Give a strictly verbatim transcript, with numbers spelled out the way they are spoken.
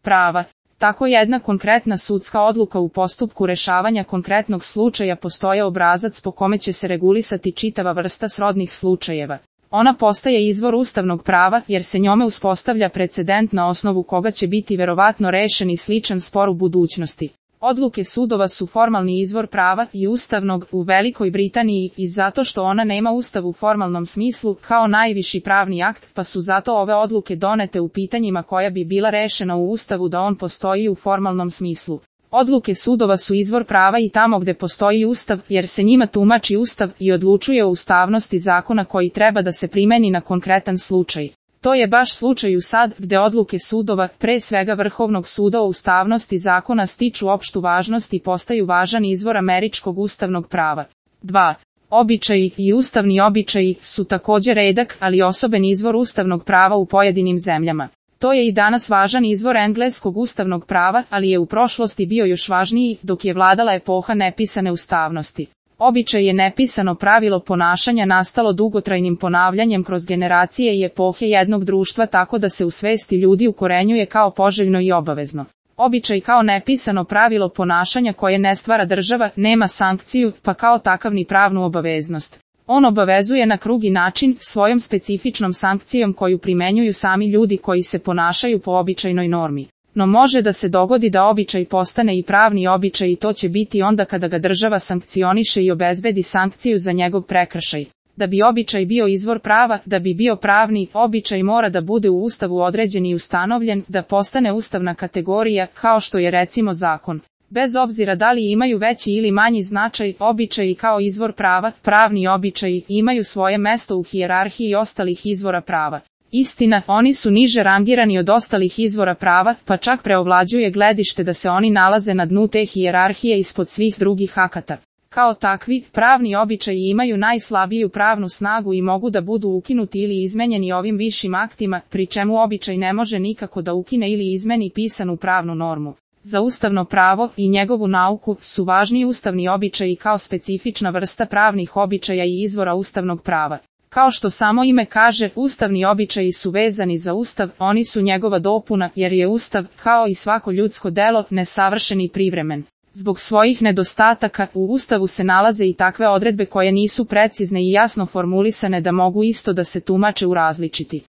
prava. Tako jedna konkretna sudska odluka u postupku rešavanja konkretnog slučaja postoje obrazac po kome će se regulisati čitava vrsta srodnih slučajeva. Ona postaje izvor ustavnog prava jer se njome uspostavlja precedent na osnovu koga će biti verovatno rešen i sličan spor u budućnosti. Odluke sudova su formalni izvor prava i ustavnog u Velikoj Britaniji i zato što ona nema ustav u formalnom smislu kao najviši pravni akt, pa su zato ove odluke donete u pitanjima koja bi bila rešena u ustavu da on postoji u formalnom smislu. Odluke sudova su izvor prava i tamo gde postoji ustav, jer se njima tumači ustav i odlučuje o ustavnosti zakona koji treba da se primeni na konkretan slučaj. To je baš slučaj u sad, gde odluke sudova, pre svega Vrhovnog suda o ustavnosti zakona stiču opštu važnost i postaju važan izvor američkog ustavnog prava. dva. Običaji i ustavni običaji su takođe redak, ali osoben izvor ustavnog prava u pojedinim zemljama. To je i danas važan izvor engleskog ustavnog prava, ali je u prošlosti bio još važniji, dok je vladala epoha nepisane ustavnosti. Običaj je nepisano pravilo ponašanja nastalo dugotrajnim ponavljanjem kroz generacije i epohe jednog društva tako da se u svesti ljudi ukorenjuje kao poželjno i obavezno. Običaj kao nepisano pravilo ponašanja koje ne stvara država, nema sankciju, pa kao takav ni pravnu obaveznost. On obavezuje na drugi način, svojom specifičnom sankcijom koju primenjuju sami ljudi koji se ponašaju po običajnoj normi. No može da se dogodi da običaj postane i pravni običaj i to će biti onda kada ga država sankcioniše i obezbedi sankciju za njegov prekršaj. Da bi običaj bio izvor prava, da bi bio pravni, običaj mora da bude u Ustavu određen i ustanovljen, da postane ustavna kategorija, kao što je recimo zakon. Bez obzira da li imaju veći ili manji značaj, običaji kao izvor prava, pravni običaji, imaju svoje mesto u hijerarhiji ostalih izvora prava. Istina, oni su niže rangirani od ostalih izvora prava, pa čak preovlađuje gledište da se oni nalaze na dnu te hijerarhije ispod svih drugih akata. Kao takvi, pravni običaji imaju najslabiju pravnu snagu i mogu da budu ukinuti ili izmenjeni ovim višim aktima, pri čemu običaj ne može nikako da ukine ili izmeni pisanu pravnu normu. Za ustavno pravo i njegovu nauku su važni ustavni običaji kao specifična vrsta pravnih običaja i izvora ustavnog prava. Kao što samo ime kaže, ustavni običaji su vezani za ustav, oni su njegova dopuna, jer je ustav, kao i svako ljudsko delo, nesavršen i privremen. Zbog svojih nedostataka, u ustavu se nalaze i takve odredbe koje nisu precizne i jasno formulisane da mogu isto da se tumače u različiti